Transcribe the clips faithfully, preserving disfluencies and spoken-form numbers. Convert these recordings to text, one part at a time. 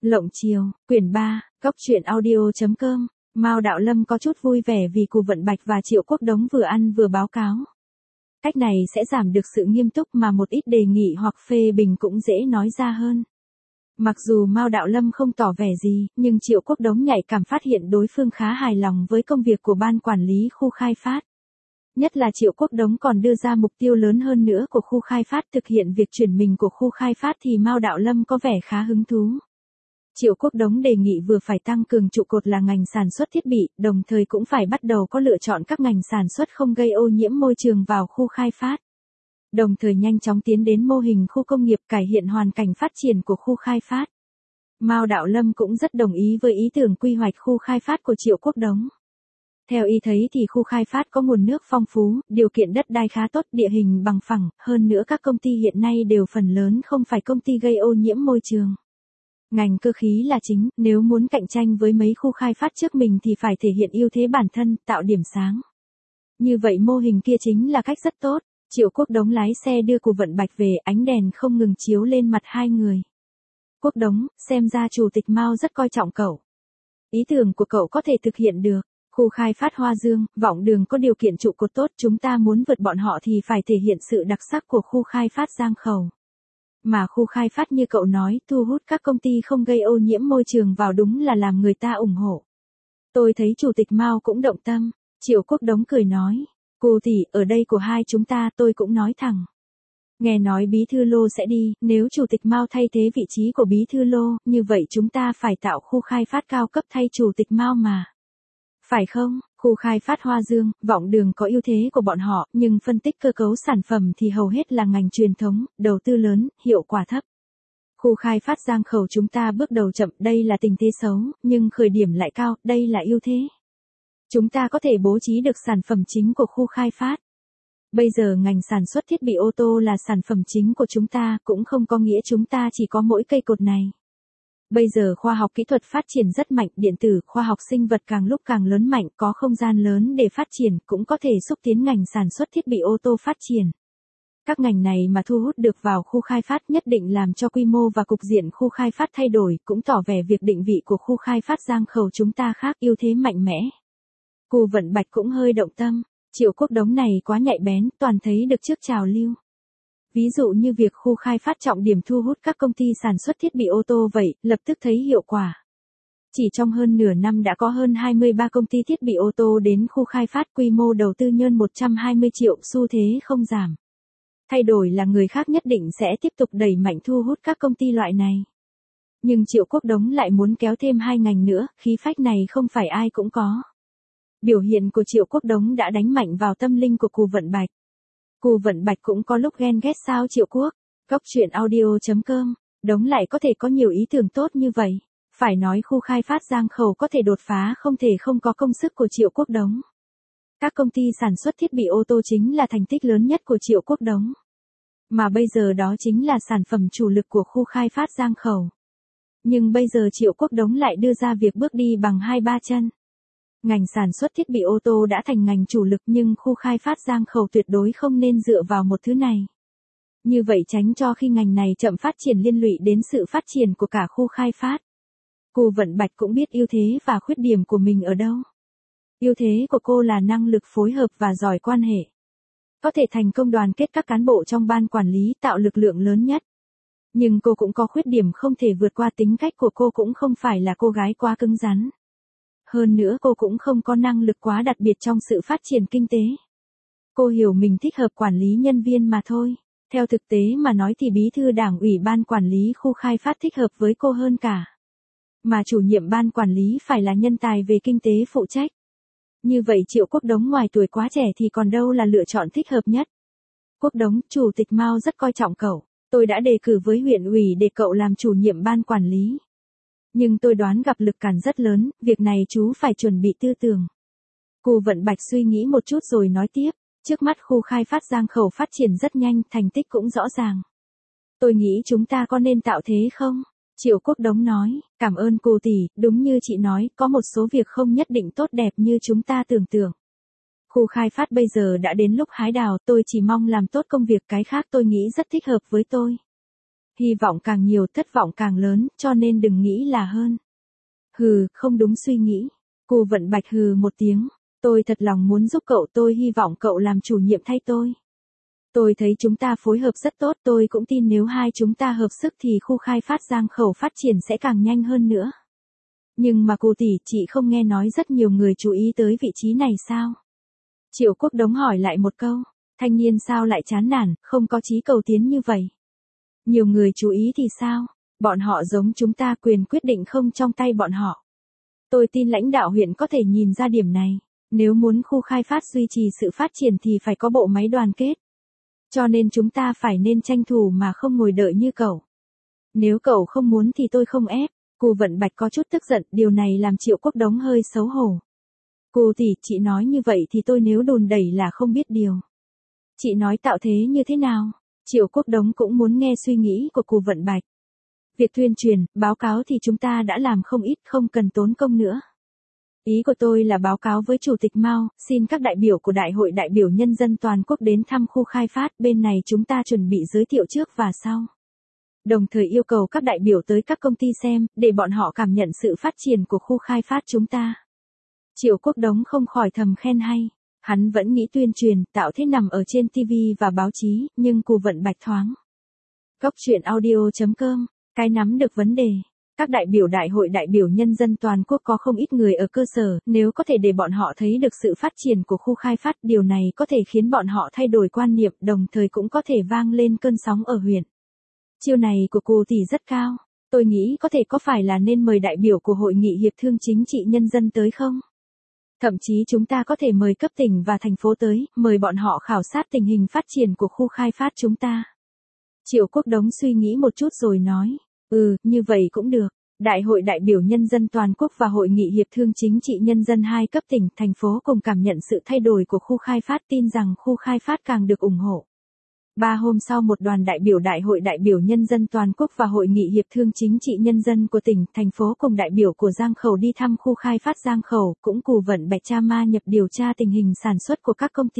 Lộng Chiều, quyển ba, góc truyện audio.com. Mao Đạo Lâm có chút vui vẻ vì Cù Vận Bạch và Triệu Quốc Đống vừa ăn vừa báo cáo. Cách này sẽ giảm được sự nghiêm túc mà một ít đề nghị hoặc phê bình cũng dễ nói ra hơn. Mặc dù Mao Đạo Lâm không tỏ vẻ gì, nhưng Triệu Quốc Đống nhạy cảm phát hiện đối phương khá hài lòng với công việc của ban quản lý khu khai phát. Nhất là Triệu Quốc Đống còn đưa ra mục tiêu lớn hơn nữa của khu khai phát thực hiện việc chuyển mình của khu khai phát thì Mao Đạo Lâm có vẻ khá hứng thú. Triệu Quốc Đống đề nghị vừa phải tăng cường trụ cột là ngành sản xuất thiết bị, đồng thời cũng phải bắt đầu có lựa chọn các ngành sản xuất không gây ô nhiễm môi trường vào khu khai phát. Đồng thời nhanh chóng tiến đến mô hình khu công nghiệp cải thiện hoàn cảnh phát triển của khu khai phát. Mao Đạo Lâm cũng rất đồng ý với ý tưởng quy hoạch khu khai phát của Triệu Quốc Đống. Theo y thấy thì khu khai phát có nguồn nước phong phú, điều kiện đất đai khá tốt, địa hình bằng phẳng, hơn nữa các công ty hiện nay đều phần lớn không phải công ty gây ô nhiễm môi trường. Ngành cơ khí là chính, nếu muốn cạnh tranh với mấy khu khai phát trước mình thì phải thể hiện ưu thế bản thân, tạo điểm sáng. Như vậy mô hình kia chính là cách rất tốt. Triệu Quốc Đống lái xe đưa Cù Vận Bạch về, ánh đèn không ngừng chiếu lên mặt hai người. Quốc Đống, xem ra chủ tịch Mao rất coi trọng cậu. Ý tưởng của cậu có thể thực hiện được. Khu khai phát Hoa Dương, Vọng Đường có điều kiện trụ cột tốt, chúng ta muốn vượt bọn họ thì phải thể hiện sự đặc sắc của khu khai phát Giang Khẩu. Mà khu khai phát như cậu nói, thu hút các công ty không gây ô nhiễm môi trường vào đúng là làm người ta ủng hộ. Tôi thấy chủ tịch Mao cũng động tâm. Triệu Quốc Đống cười nói. Cô tỷ, ở đây của hai chúng ta tôi cũng nói thẳng. Nghe nói bí thư Lô sẽ đi, nếu chủ tịch Mao thay thế vị trí của bí thư Lô, như vậy chúng ta phải tạo khu khai phát cao cấp thay chủ tịch Mao mà. Phải không? Khu khai phát Hoa Dương, Vọng Đường có ưu thế của bọn họ, nhưng phân tích cơ cấu sản phẩm thì hầu hết là ngành truyền thống, đầu tư lớn, hiệu quả thấp. Khu khai phát Giang Khẩu chúng ta bước đầu chậm, đây là tình thế xấu, nhưng khởi điểm lại cao, đây là ưu thế. Chúng ta có thể bố trí được sản phẩm chính của khu khai phát. Bây giờ ngành sản xuất thiết bị ô tô là sản phẩm chính của chúng ta, cũng không có nghĩa chúng ta chỉ có mỗi cây cột này. Bây giờ khoa học kỹ thuật phát triển rất mạnh, điện tử, khoa học sinh vật càng lúc càng lớn mạnh, có không gian lớn để phát triển, cũng có thể xúc tiến ngành sản xuất thiết bị ô tô phát triển. Các ngành này mà thu hút được vào khu khai phát nhất định làm cho quy mô và cục diện khu khai phát thay đổi, cũng tỏ vẻ việc định vị của khu khai phát Giang Khẩu chúng ta khác, ưu thế mạnh mẽ. Cù Vận Bạch cũng hơi động tâm, Triệu Quốc Đống này quá nhạy bén, toàn thấy được trước trào lưu. Ví dụ như việc khu khai phát trọng điểm thu hút các công ty sản xuất thiết bị ô tô vậy, lập tức thấy hiệu quả. Chỉ trong hơn nửa năm đã có hơn hai mươi ba công ty thiết bị ô tô đến khu khai phát, quy mô đầu tư nhân một trăm hai mươi triệu, xu thế không giảm. Thay đổi là người khác nhất định sẽ tiếp tục đẩy mạnh thu hút các công ty loại này. Nhưng Triệu Quốc Đống lại muốn kéo thêm hai ngành nữa, khí phách này không phải ai cũng có. Biểu hiện của Triệu Quốc Đống đã đánh mạnh vào tâm linh của Cù Vận Bạch. Cù Vận Bạch cũng có lúc ghen ghét sao Triệu Quốc. Góc truyện audio.com. Đống lại có thể có nhiều ý tưởng tốt như vậy. Phải nói khu khai phát Giang Khẩu có thể đột phá không thể không có công sức của Triệu Quốc Đống. Các công ty sản xuất thiết bị ô tô chính là thành tích lớn nhất của Triệu Quốc Đống. Mà bây giờ đó chính là sản phẩm chủ lực của khu khai phát Giang Khẩu. Nhưng bây giờ Triệu Quốc Đống lại đưa ra việc bước đi bằng hai ba chân. Ngành sản xuất thiết bị ô tô đã thành ngành chủ lực nhưng khu khai phát Giang Khẩu tuyệt đối không nên dựa vào một thứ này. Như vậy tránh cho khi ngành này chậm phát triển liên lụy đến sự phát triển của cả khu khai phát. Cù Vận Bạch cũng biết ưu thế và khuyết điểm của mình ở đâu. Ưu thế của cô là năng lực phối hợp và giỏi quan hệ. Có thể thành công đoàn kết các cán bộ trong ban quản lý tạo lực lượng lớn nhất. Nhưng cô cũng có khuyết điểm không thể vượt qua, tính cách của cô cũng không phải là cô gái quá cứng rắn. Hơn nữa cô cũng không có năng lực quá đặc biệt trong sự phát triển kinh tế. Cô hiểu mình thích hợp quản lý nhân viên mà thôi. Theo thực tế mà nói thì bí thư đảng ủy ban quản lý khu khai phát thích hợp với cô hơn cả. Mà chủ nhiệm ban quản lý phải là nhân tài về kinh tế phụ trách. Như vậy Triệu Quốc Đống ngoài tuổi quá trẻ thì còn đâu là lựa chọn thích hợp nhất. Quốc Đống, chủ tịch Mao rất coi trọng cậu. Tôi đã đề cử với huyện ủy để cậu làm chủ nhiệm ban quản lý. Nhưng tôi đoán gặp lực cản rất lớn, việc này chú phải chuẩn bị tư tưởng. Cù Vận Bạch suy nghĩ một chút rồi nói tiếp, trước mắt khu khai phát Giang Khẩu phát triển rất nhanh, thành tích cũng rõ ràng. Tôi nghĩ chúng ta có nên tạo thế không? Triệu Quốc Đống nói, cảm ơn cô tỷ, đúng như chị nói, có một số việc không nhất định tốt đẹp như chúng ta tưởng tượng. Khu khai phát bây giờ đã đến lúc hái đào, tôi chỉ mong làm tốt công việc, cái khác tôi nghĩ rất thích hợp với tôi. Hy vọng càng nhiều, thất vọng càng lớn, cho nên đừng nghĩ là hơn. Hừ, không đúng suy nghĩ. Cô Vận Bạch hừ một tiếng. Tôi thật lòng muốn giúp cậu, tôi hy vọng cậu làm chủ nhiệm thay tôi. Tôi thấy chúng ta phối hợp rất tốt, tôi cũng tin nếu hai chúng ta hợp sức thì khu khai phát Giang Khẩu phát triển sẽ càng nhanh hơn nữa. Nhưng mà cô tỷ, chị không nghe nói rất nhiều người chú ý tới vị trí này sao? Triệu Quốc Đống hỏi lại một câu, thanh niên sao lại chán nản, không có chí cầu tiến như vậy. Nhiều người chú ý thì sao? Bọn họ giống chúng ta, quyền quyết định không trong tay bọn họ. Tôi tin lãnh đạo huyện có thể nhìn ra điểm này. Nếu muốn khu khai phát duy trì sự phát triển thì phải có bộ máy đoàn kết. Cho nên chúng ta phải nên tranh thủ mà không ngồi đợi như cậu. Nếu cậu không muốn thì tôi không ép. Cô Vận Bạch có chút tức giận, điều này làm Triệu Quốc Đống hơi xấu hổ. Cô tỷ, chị nói như vậy thì tôi nếu đùn đẩy là không biết điều. Chị nói tạo thế như thế nào? Triệu Quốc Đống cũng muốn nghe suy nghĩ của cô Vận Bạch. Việc tuyên truyền, báo cáo thì chúng ta đã làm không ít, không cần tốn công nữa. Ý của tôi là báo cáo với Chủ tịch Mao, xin các đại biểu của Đại hội đại biểu nhân dân toàn quốc đến thăm khu khai phát, bên này chúng ta chuẩn bị giới thiệu trước và sau. Đồng thời yêu cầu các đại biểu tới các công ty xem, để bọn họ cảm nhận sự phát triển của khu khai phát chúng ta. Triệu Quốc Đống không khỏi thầm khen hay. Hắn vẫn nghĩ tuyên truyền, tạo thế nằm ở trên ti vi và báo chí, nhưng cô Vận Bạch thoáng. Góc truyện audio chấm com, cái nắm được vấn đề. Các đại biểu Đại hội đại biểu nhân dân toàn quốc có không ít người ở cơ sở, nếu có thể để bọn họ thấy được sự phát triển của khu khai phát, điều này có thể khiến bọn họ thay đổi quan niệm, đồng thời cũng có thể vang lên cơn sóng ở huyện. Chiêu này của cô tỷ rất cao, tôi nghĩ có thể có phải là nên mời đại biểu của Hội nghị Hiệp thương Chính trị Nhân dân tới không? Thậm chí chúng ta có thể mời cấp tỉnh và thành phố tới, mời bọn họ khảo sát tình hình phát triển của khu khai phát chúng ta. Triệu Quốc Đống suy nghĩ một chút rồi nói, ừ, như vậy cũng được. Đại hội đại biểu nhân dân toàn quốc và Hội nghị Hiệp thương Chính trị Nhân dân hai cấp tỉnh, thành phố cùng cảm nhận sự thay đổi của khu khai phát, tin rằng khu khai phát càng được ủng hộ. Ba hôm sau một đoàn đại biểu Đại hội đại biểu nhân dân toàn quốc và Hội nghị Hiệp thương Chính trị Nhân dân của tỉnh, thành phố cùng đại biểu của Giang Khẩu đi thăm khu khai phát Giang Khẩu, cũng cù Vận Bạch tra ma nhập điều tra tình hình sản xuất của các công ty.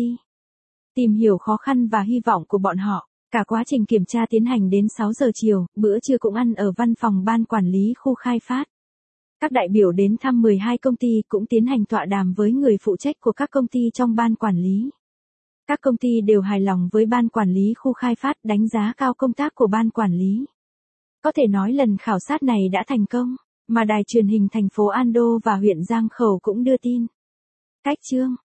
Tìm hiểu khó khăn và hy vọng của bọn họ. Cả quá trình kiểm tra tiến hành đến sáu giờ chiều, bữa trưa cũng ăn ở văn phòng ban quản lý khu khai phát. Các đại biểu đến thăm mười hai công ty cũng tiến hành tọa đàm với người phụ trách của các công ty trong ban quản lý. Các công ty đều hài lòng với ban quản lý khu khai phát, đánh giá cao công tác của ban quản lý. Có thể nói lần khảo sát này đã thành công, mà đài truyền hình thành phố Ando và huyện Giang Khẩu cũng đưa tin. Cách chương